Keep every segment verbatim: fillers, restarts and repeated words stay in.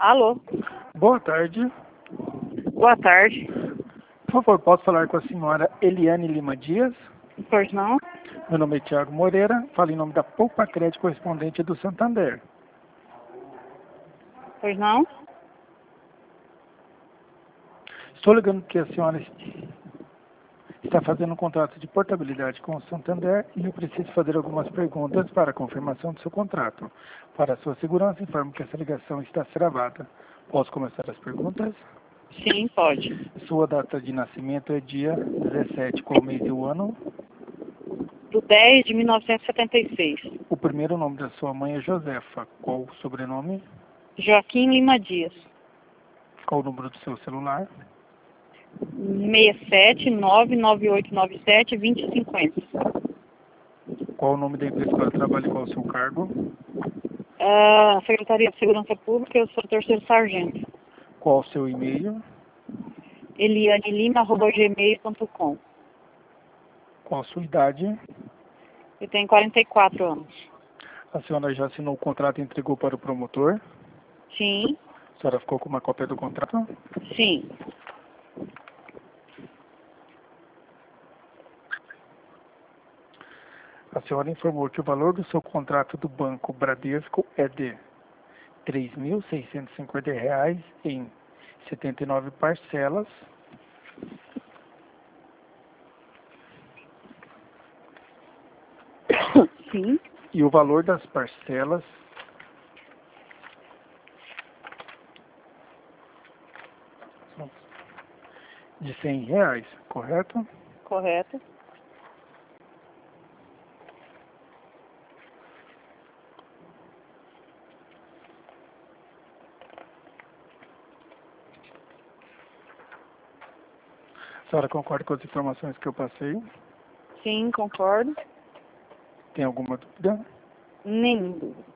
Alô? Boa tarde. Boa tarde. Por favor, posso falar com a senhora Eliane Lima Dias? Pois não? Meu nome é Tiago Moreira, falo em nome da Poupa Crédito correspondente do Santander. Pois não? Estou ligando que a senhora está fazendo um contrato de portabilidade com o Santander e eu preciso fazer algumas perguntas para a confirmação do seu contrato. Para a sua segurança, informo que essa ligação está gravada. Posso começar as perguntas? Sim, pode. Sua data de nascimento é dia dezessete, qual mês e o ano? Do dez de mil novecentos e setenta e seis. O primeiro nome da sua mãe é Josefa. Qual o sobrenome? Joaquim Lima Dias. Qual o número do seu celular? seis sete nove nove oito nove sete dois zero cinco zero. Qual o nome da empresa que ela trabalha e qual o seu cargo? Ah, Secretaria de Segurança Pública, eu sou terceiro sargento. Qual o seu e-mail? eliane lima arroba gmail ponto com. Qual a sua idade? Eu tenho quarenta e quatro anos. A senhora já assinou o contrato e entregou para o promotor? Sim, A senhora ficou com uma cópia do contrato? sim. A senhora informou que o valor do seu contrato do Banco Bradesco é de três mil seiscentos e cinquenta reais em setenta e nove parcelas. Sim, E o valor das parcelas de cem reais, correto? correto. A senhora concorda com as informações que eu passei? Sim, concordo. Tem alguma dúvida? Nenhum dúvida.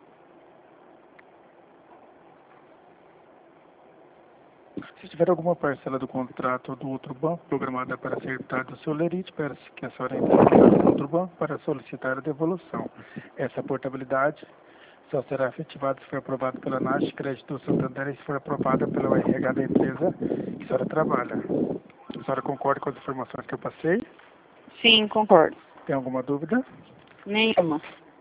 Se tiver alguma parcela do contrato do outro banco programada para ser quitada do seu lerite, peça que a senhora entre em contato com outro banco para solicitar a devolução. Essa portabilidade só será efetivada se for aprovada pela N A S, Crédito do Santander e se for aprovada pela R H da empresa que a senhora trabalha. A senhora concorda com as informações que eu passei? Sim, concordo. Tem alguma dúvida? Nenhuma.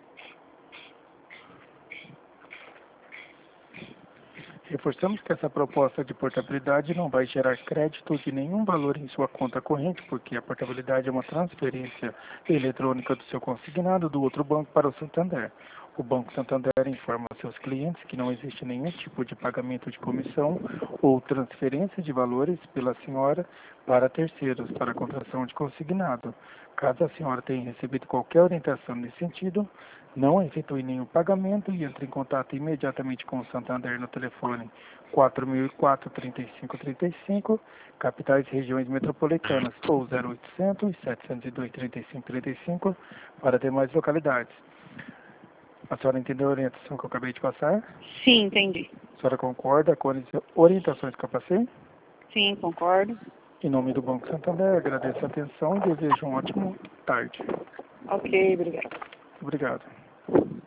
Reforçamos que essa proposta de portabilidade não vai gerar crédito de nenhum valor em sua conta corrente, porque a portabilidade é uma transferência eletrônica do seu consignado do outro banco para o Santander. O Banco Santander informa a seus clientes que não existe nenhum tipo de pagamento de comissão ou transferência de valores pela senhora para terceiros para a contratação de consignado. Caso a senhora tenha recebido qualquer orientação nesse sentido, não efetue nenhum pagamento e entre em contato imediatamente com o Santander no telefone quatro mil e quatro, trinta e cinco, trinta e cinco, capitais e regiões metropolitanas, ou zero oitocentos, setecentos e dois, trinta e cinco, trinta e cinco, para demais localidades. A senhora entendeu a orientação que eu acabei de passar? Sim, entendi. A senhora concorda com as orientações que eu passei? Sim, concordo. Em nome do Banco Santander, agradeço a atenção e desejo uma ótima tarde. Ok, obrigado. Obrigado.